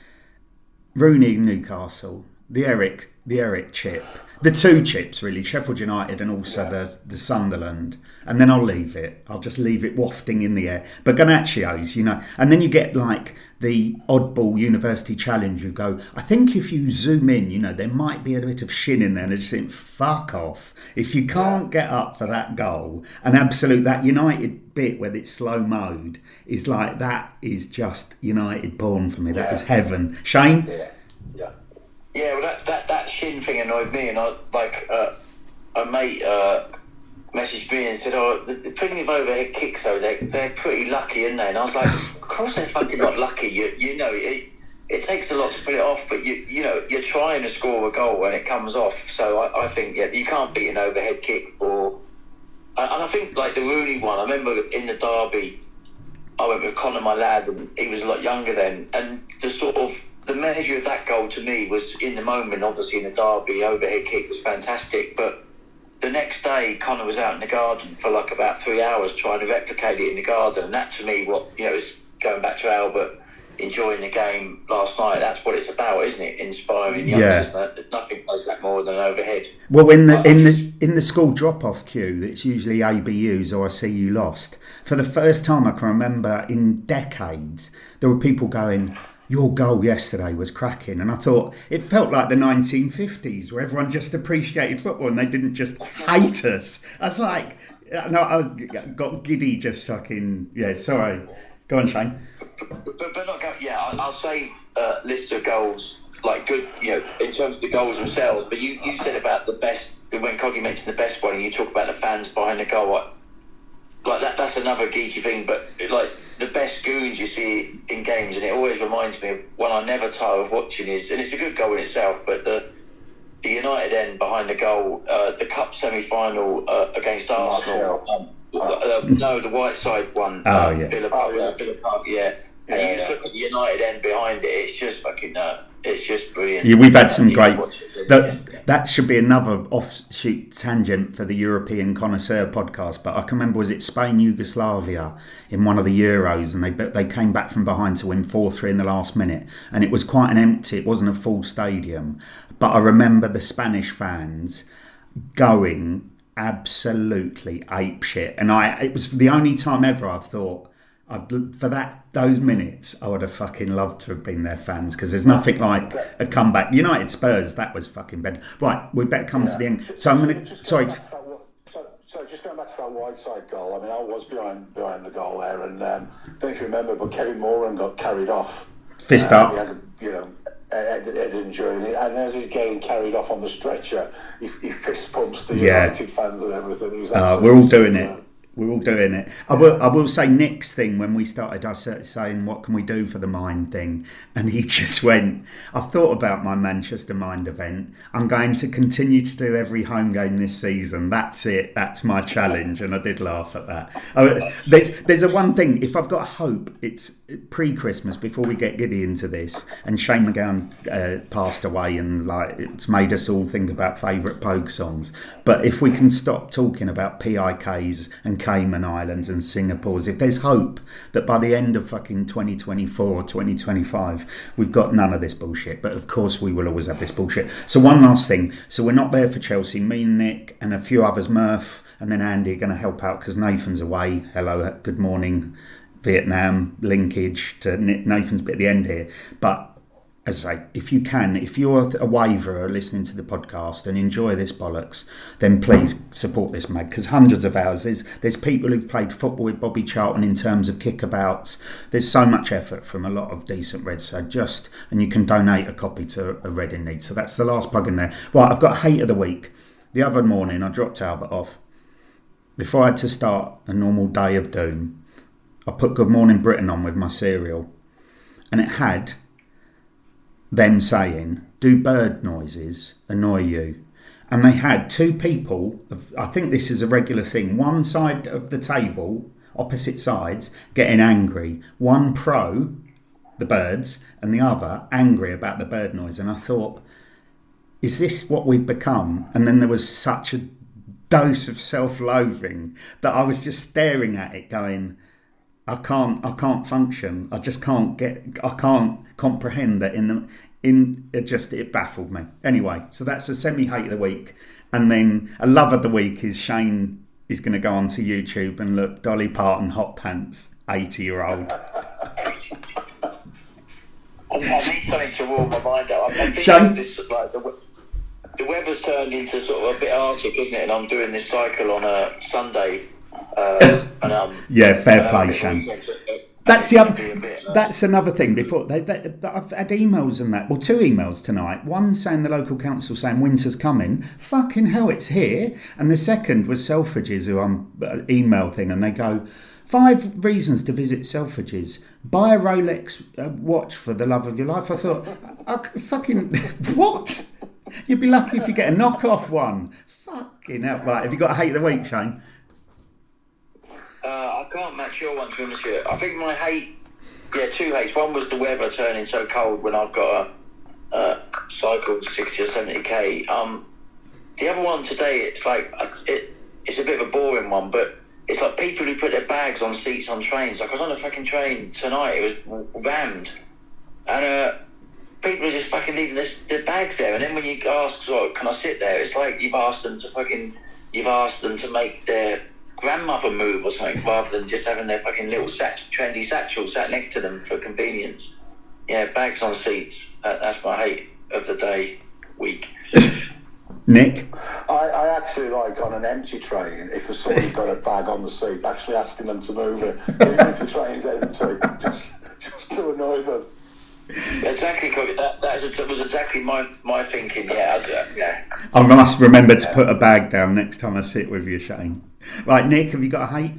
Rooney Newcastle, the Eric, the Eric chip, the two chips really, Sheffield United and also yeah. the the Sunderland, and then I'll leave it. I'll just leave it wafting in the air. But Garnaccio's, you know, and then you get like the oddball University Challenge. You go, I think if you zoom in, you know, there might be a bit of shin in there, and I just think, fuck off. If you can't get up for that goal, and absolute that United bit where it's slow mode is like that is just United porn for me. That yeah. is heaven. Shane. Yeah. Yeah. Yeah, well, that, that, that shin thing annoyed me, and I like uh, a mate uh, messaged me and said, "Oh, the, the plenty of overhead kicks, though they're they're pretty lucky, aren't they?" And I was like, "Of course they're fucking not lucky. You you know, it, it takes a lot to pull it off, but you you know you're trying to score a goal and it comes off. So I, I think yeah, you can't beat an overhead kick, or and I think like the Rooney one. I remember in the derby, I went with Connor, my lad, and he was a lot younger then, and the sort of the measure of that goal to me was in the moment, obviously in the derby, overhead kick was fantastic, but the next day Connor was out in the garden for like about three hours trying to replicate it in the garden, and that to me, what you know, is going back to Albert enjoying the game last night, that's what it's about, isn't it? Inspiring youngsters. Yeah. Nothing does that more than overhead. Well, in the in the in the school drop-off queue, it's usually A B Us or I see you lost. For the first time I can remember in decades, there were people going, your goal yesterday was cracking. And I thought, it felt like the nineteen fifties where everyone just appreciated football and they didn't just hate us. I was like, no, I was, got giddy just fucking, yeah, sorry. Go on, Shane. But, but, but not go, yeah, I'll, I'll save uh, lists of goals, like good, you know, in terms of the goals themselves. But you, you said about the best, when Coggy mentioned the best one, and you talk about the fans behind the goal, like, like that, that's another geeky thing, but like, the best goons you see in games, and it always reminds me of one I never tire of watching is, and it's a good goal in itself, but the the United end behind the goal, uh, the Cup semi-final uh, against Arsenal. Um, uh, no, the Whiteside one. Oh, um, yeah. Villa, Oh, yeah. Villa Park, yeah. And Yeah, you just yeah. look at the United end behind it, it's just fucking, uh, it's just brilliant. Yeah, we've had some You great. watch it, That, yeah. that should be another offshoot tangent for the European Connoisseur podcast. But I can remember, was it Spain Yugoslavia in one of the Euros, and they they came back from behind to win four three in the last minute, and it was quite an empty. It wasn't a full stadium, but I remember the Spanish fans going absolutely apeshit, and I it was the only time ever I've thought. I'd, for that those minutes, I would have fucking loved to have been their fans, because there's nothing like a comeback. United Spurs, that was fucking bad. Right, we better come Yeah. to the end. So I'm going to Just sorry. going back to that wa- so- Sorry, just going back to that Whiteside goal. I mean, I was behind behind the goal there, and um, don't know if you remember, but Kevin Moran got carried off. Fist Uh, up. He had, a, you know, headed headed injury, and, and as he's getting carried off on the stretcher, he, he fist pumps the Yeah. United fans and everything. He was Uh, we're all absolutely doing it. superb. We're all doing it. I will. I will say Nick's thing when we started. I started saying, "What can we do for the Mind thing?" And he just went, "I've thought about my Manchester Mind event. I'm going to continue to do every home game this season. That's it. That's my challenge." And I did laugh at that. Oh, there's there's a one thing. If I've got hope, it's pre-Christmas before we get giddy into this. And Shane McGowan uh, passed away, and like it's made us all think about favourite Pogue songs. But if we can stop talking about P I Ks and Cayman Islands and Singapore's, if there's hope that by the end of fucking twenty twenty-four, twenty twenty-five, we've got none of this bullshit. But of course we will always have this bullshit. So one last thing. So we're not there for Chelsea. Me and Nick and a few others, Murph and then Andy, are going to help out because Nathan's away. Hello, good morning, Vietnam, linkage to Nathan's bit at the end here. But as I say, if you can, if you're a waverer listening to the podcast and enjoy this bollocks, then please support this mag, because hundreds of hours. There's there's people who've played football with Bobby Charlton in terms of kickabouts. There's so much effort from a lot of decent Reds. So just, and you can donate a copy to a Red in Need. So that's the last plug in there. Right, I've got hate of the week. The other morning, I dropped Albert off. Before I had to start a normal day of doom, I put Good Morning Britain on with my cereal, and it had them saying, "Do bird noises annoy you?" And they had two people, I think this is a regular thing, one side of the table, opposite sides, getting angry. One pro the birds and the other angry about the bird noise. And I thought, is this what we've become? And then there was such a dose of self-loathing that I was just staring at it going, I can't, I can't function. I just can't get, I can't comprehend that in the, in it just, it baffled me. Anyway, so that's a semi-hate of the week. And then a love of the week is Shane is going to go onto YouTube and look Dolly Parton hot pants, eighty year old. I, I need something to warm my mind up. I, I think Shane? this, like, the, the weather's turned into sort of a bit arctic, isn't it? And I'm doing this cycle on a Sunday. Uh, and, um, Yeah, fair uh, play, Shane. That's the other. bit, uh, That's another thing. Before they, they, I've had emails and that. Well, two emails tonight. One saying the local council saying winter's coming. Fucking hell, it's here. And the second was Selfridges, who I'm uh, email thing, and they go, five reasons to visit Selfridges. Buy a Rolex uh, watch for the love of your life. I thought, I, fucking what? You'd be lucky if you get a knockoff one. Fucking hell. Right, have you got a hate of the week, Shane? Uh, I can't match your one, to be honest with you. I think my hate, yeah, two hates. One was the weather turning so cold when I've got a uh, cycle sixty or seventy k. Um, the other one today, it's like, it, it's a bit of a boring one, but it's like people who put their bags on seats on trains. Like I was on a fucking train tonight, it was rammed. And uh, people are just fucking leaving their, their bags there. And then when you ask, so, can I sit there? It's like you've asked them to fucking, you've asked them to make their grandmother move or something, rather than just having their fucking little sat- trendy satchel sat next to them for convenience. Yeah, bags on seats. That, that's my hate of the day, week. Nick? I, I actually like on an empty train, if somebody's got a bag on the seat, actually asking them to move it, even if the train's empty, just, just to annoy them. Exactly, Cody. That, that was exactly my, my thinking, yeah. I, yeah. I must remember to put a bag down next time I sit with you, Shane. Right, Nick, have you got a hate?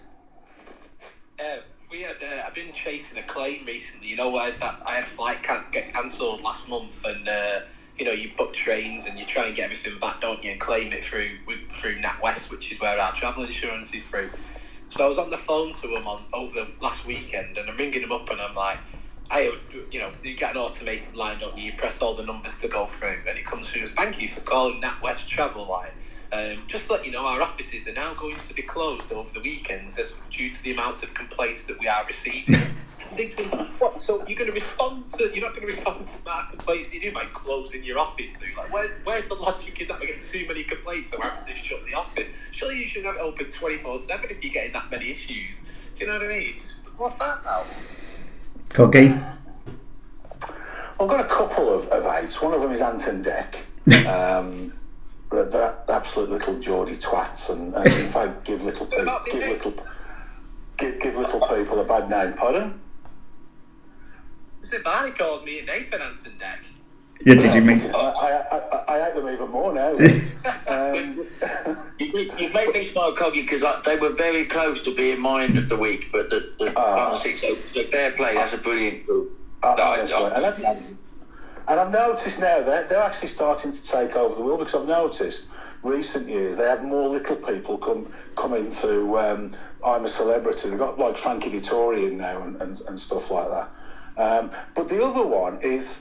Uh, we had. Uh, I've been chasing a claim recently. You know, I had, that, I had a flight can- get cancelled last month, and uh, you know, you book trains and you try and get everything back, don't you, and claim it through through NatWest, which is where our travel insurance is through. So I was on the phone to them on over the last weekend, and I'm ringing them up, and I'm like, I, you know, you get an automated line, don't you? You press all the numbers to go through, and it comes through as, thank you for calling NatWest Travel Line. Um, just to let you know, our offices are now going to be closed over the weekends as due to the amount of complaints that we are receiving. I'm thinking, what? So you're going to respond to? You're not going to respond to the amount of complaints you do by closing your office through? Like, where's where's the logic in that? We're getting too many complaints, so we're having to shut the office. Surely you should have it open twenty-four seven if you're getting that many issues. Do you know what I mean? Just what's that now? Coggy? I've got a couple of, of hates. One of them is Ant and Dec. Um, they're, they're absolute little Geordie twats, and, and in fact, give little people give little give, give little people a bad name. Pardon? So Barney calls me and Nathan Ant and Dec. Yeah, did you mean? I, I, I, I hate them even more now. um, you, you made me smile, Coggy, because they were very close to being mine of the week, but the, the uh, final six, so the fair play, that's a brilliant move. Uh, I, I, I, and, I've, and I've noticed now that they're actually starting to take over the world, because I've noticed recent years they have more little people come come into um, I'm a Celebrity. They've got like Frankie Dettori in now and, and, and stuff like that. Um, but the other one is,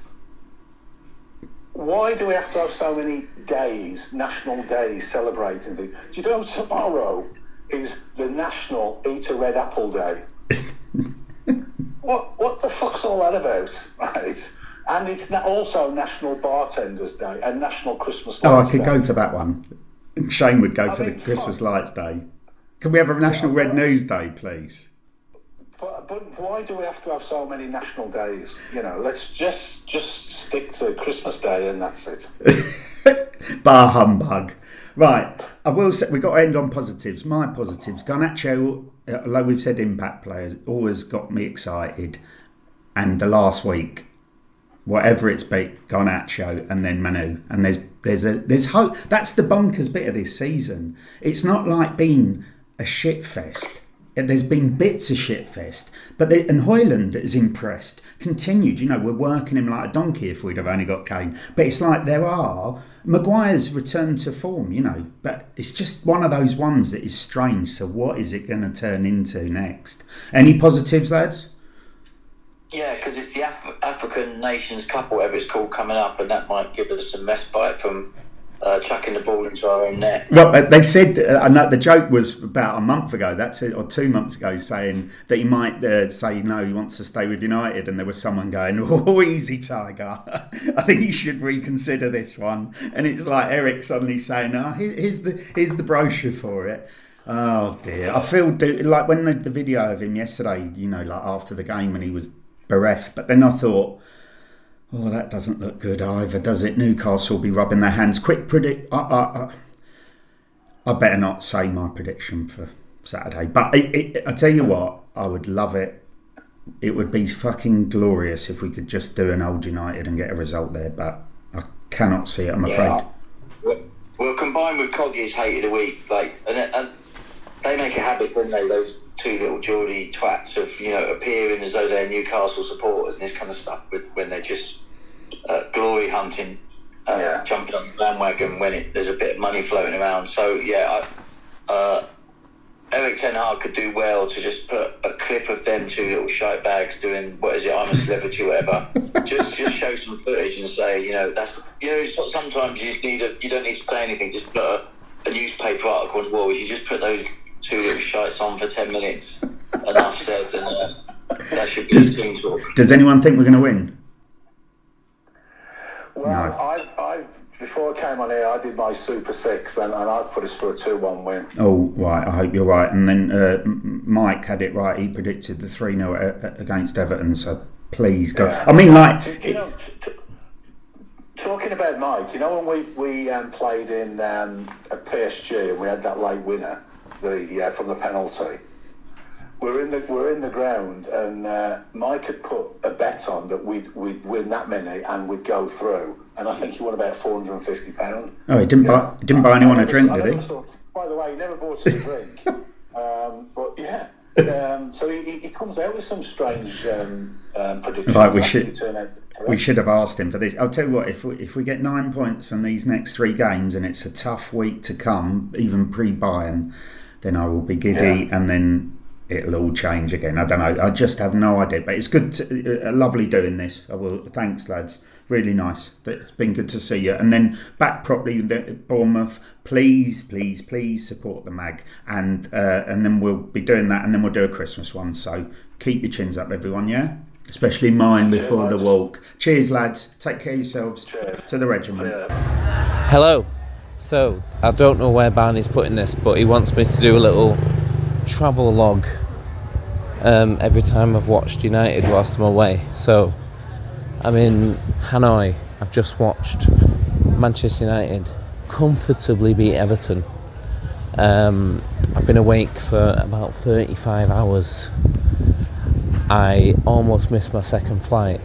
why do we have to have so many days, national days, celebrating things? Do you know tomorrow is the National Eat a Red Apple Day? what what the fuck's all that about? Right? And it's also National Bartenders Day and National Christmas Lights Day. Oh, I could go for that one. Shane would go I for mean, the Christmas fuck. Lights Day. Can we have a National Yeah, Red News Day, please? But, but why do we have to have so many national days? You know, let's just just stick to Christmas Day and that's it. Bar humbug. Right, I will say, we've got to end on positives. My positives, Garnacho, although we've said impact players, always got me excited. And the last week, whatever it's beat, Garnacho and then Manu. And there's there's a there's hope. That's the bonkers bit of this season. It's not like being a shit fest. There's been bits of shit fest, but they, and Højlund is impressed. Continued, you know, we're working him like a donkey if we'd have only got Kane. But it's like there are Maguire's returned to form, you know. But it's just one of those ones that is strange. So what is it going to turn into next? Any positives, lads? yeah, because it's the Af- African Nations Cup, or whatever it's called, coming up, and that might give us some respite from uh, chucking the ball into our own net. Well, they said, uh, I know the joke was about a month ago, that's it, or two months ago, saying that he might uh, say no, he wants to stay with United, and there was someone going, oh, easy, Tiger. I think you should reconsider this one. And it's like Eric suddenly saying, oh, here, here's the here's the brochure for it. Oh dear, I feel do, like when the, the video of him yesterday, you know, like after the game, and he was bereft. But then I thought, oh, that doesn't look good either, does it? Newcastle will be rubbing their hands. Quick predict. I, I, I, I better not say my prediction for Saturday. But it, it, I tell you what, I would love it. It would be fucking glorious if we could just do an old United and get a result there. But I cannot see it, I'm afraid. Yeah. Well, well, combined with Coggy's hate of the week, like, and, and they make a habit, don't they? Those two little Geordie twats of, you know, appearing as though they're Newcastle supporters and this kind of stuff, with, when they're just uh, glory hunting, uh, Yeah. jumping on the bandwagon when it, there's a bit of money floating around. So yeah, I, uh, Eric Ten Hag could do well to just put a clip of them two little shite bags doing, what is it, I'm a Celebrity, whatever. just just show some footage and say, you know, that's, you know, so- sometimes you just need a, you don't need to say anything, just put a, a newspaper article on the wall. You just put those two little shites on for ten minutes. Enough said, and uh, that should be Does- the team talk. Does anyone think we're going to win? Well, No. I've, I've, before I came on here, I did my Super Six, and, and I've put us for a two one win. Oh, right, I hope you're right. And then uh, M- Mike had it right. He predicted the three nil against Everton, so please go. Yeah. I mean, like... Do, do you know, t- t- talking about Mike, you know when we, we um, played in um, at P S G and we had that late winner, the uh, from the penalty. We're in the we're in the ground, and uh, Mike had put a bet on that we'd we'd win that many and we'd go through. And I think he won about four hundred and fifty pound. Oh, he didn't buy he didn't buy anyone a drink, did he? Saw, by the way, he never bought us a drink. um, but yeah, um, so he, he comes out with some strange um, um, predictions. Right, we Actually should- turn out correct. We should have asked him for this. I'll tell you what, if we, if we get nine points from these next three games and it's a tough week to come, even pre-Bayern, then I will be giddy, Yeah. and then it'll all change again. I don't know. I just have no idea. But it's good, to, uh, lovely doing this. I will. Thanks, lads. Really nice. It's been good to see you. And then back properly with Bournemouth. Please, please, please support the mag, and uh, and then we'll be doing that, and then we'll do a Christmas one. So keep your chins up, everyone. Yeah, especially mine before Cheers, the walk. Cheers, lads. Take care of yourselves. Cheers. To the regiment. Yeah. Hello. So, I don't know where Barney's putting this, but he wants me to do a little travel log um, every time I've watched United whilst I'm away. So, I'm in Hanoi. I've just watched Manchester United comfortably beat Everton. Um, I've been awake for about thirty-five hours. I almost missed my second flight.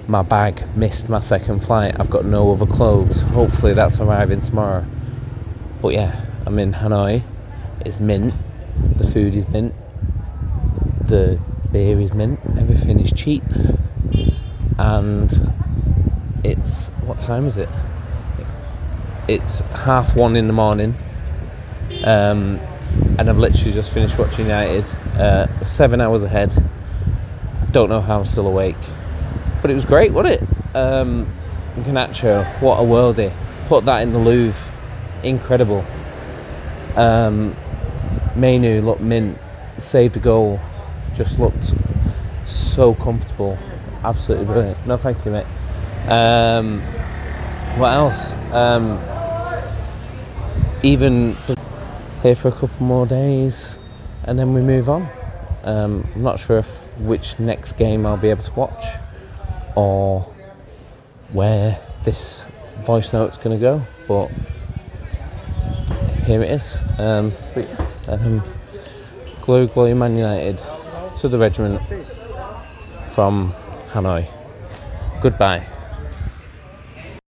my bag missed my second flight. I've got no other clothes. Hopefully that's arriving tomorrow. But yeah, I'm in Hanoi. It's mint. The food is mint. The beer is mint. Everything is cheap. And it's, what time is it? It's half one in the morning. Um, and I've literally just finished watching United. Uh, seven hours ahead. Don't know how I'm still awake. But it was great, wasn't it? Um, Garnacho, what a worldie. Put that in the Louvre. Incredible. Um, Mainu looked mint. Saved a goal. Just looked so comfortable. Absolutely brilliant. No, thank you, mate. Um, what else? Um, even here for a couple more days and then we move on. Um, I'm not sure if which next game I'll be able to watch or where this voice note's going to go, but here it is. Um, but, um, Glory, Glory Man United to the regiment from Hanoi. Goodbye.